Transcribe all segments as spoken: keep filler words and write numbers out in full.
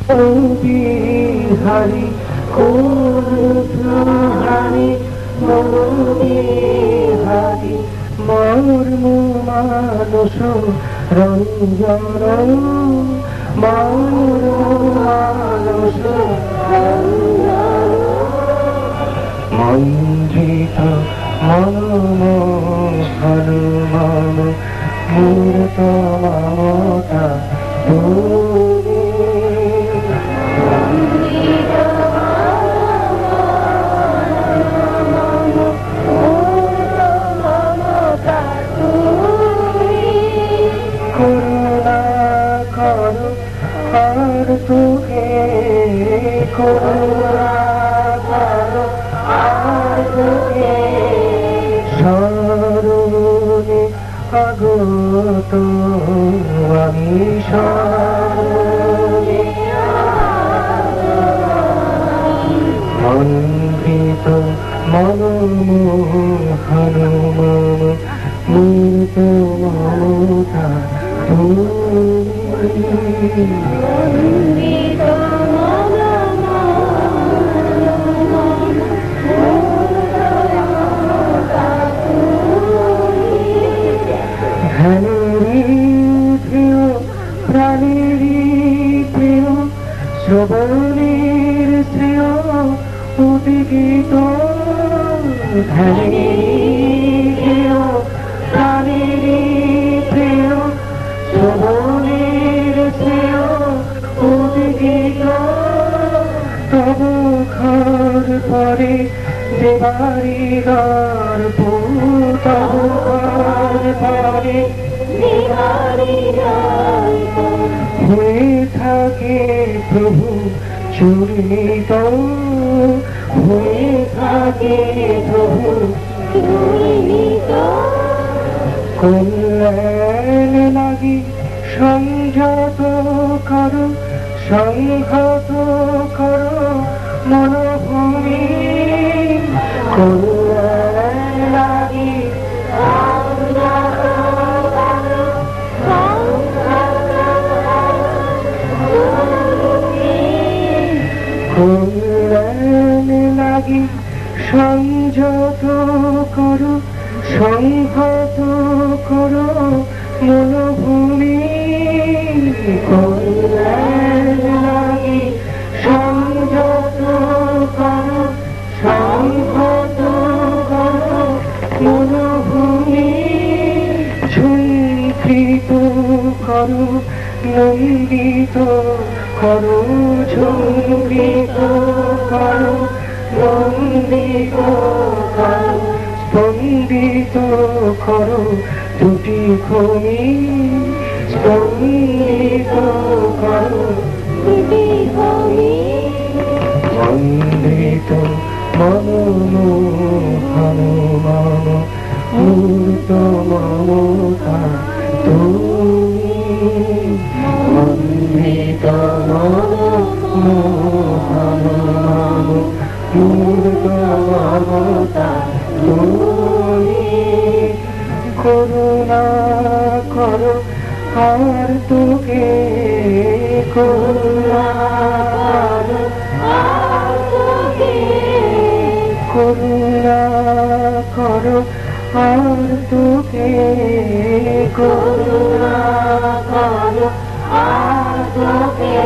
বিহারি কোরহারি বিহারি মর্ম মানুষ রঞ্জন মর্ম মানুষ মন্দিত মনম হনুমান মূর্ত মমতা করুণা করো আর তোকে করুণা করো আর তোকে স্মরণে আগত আমি স্মরণে মন্দিত মনম হনুমান মূর্ত মমতা শ্রবণের শ্রেয় উদিত ধ্যানের প্রাণের প্রিয় শ্রবণের শ্রেয় উদিত তব ঘর পরে দেবারি গর্ব তব ঘর পরে দেবারি গর্ব হয়ে থাকে প্রভু চূড়িত হয়ে থাকে প্রভু চূড়িত কল্যাণ লাগি সংযত করো সংহত করো মনোভূমি কল্যাণ লাগি কল্যাণ লাগি সংযত করো সংহত করো মনোভূমি কল্যাণ লাগি সংযত করো সংহত করো মনোভূমি ঝুঁকৃত করো নন্দিত করো ঝুঁকৃত করো নন্দিত করো স্পন্দিত করো দুটি খনি স্পন্দিত করো দুটি খনি মন্দিত মনম হনুমান মূর্ত মমতা তুমি মন্দিত মনম হনুমান মূর্ত মমতা তুমি করুণা করো আর তোকে করুণা করো আর তোকে করুণা করো আর তোকে করুণা করো আর তোকে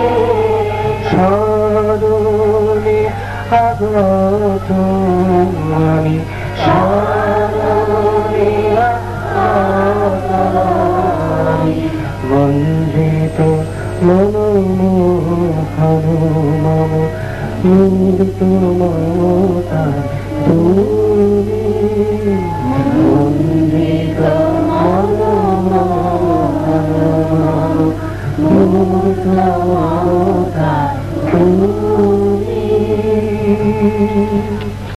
স্মরণে আগত আমি স্মরণে আগত আমি বন্দিত মনম হনুমান মূর্ত মমতা তুমি বন্দিত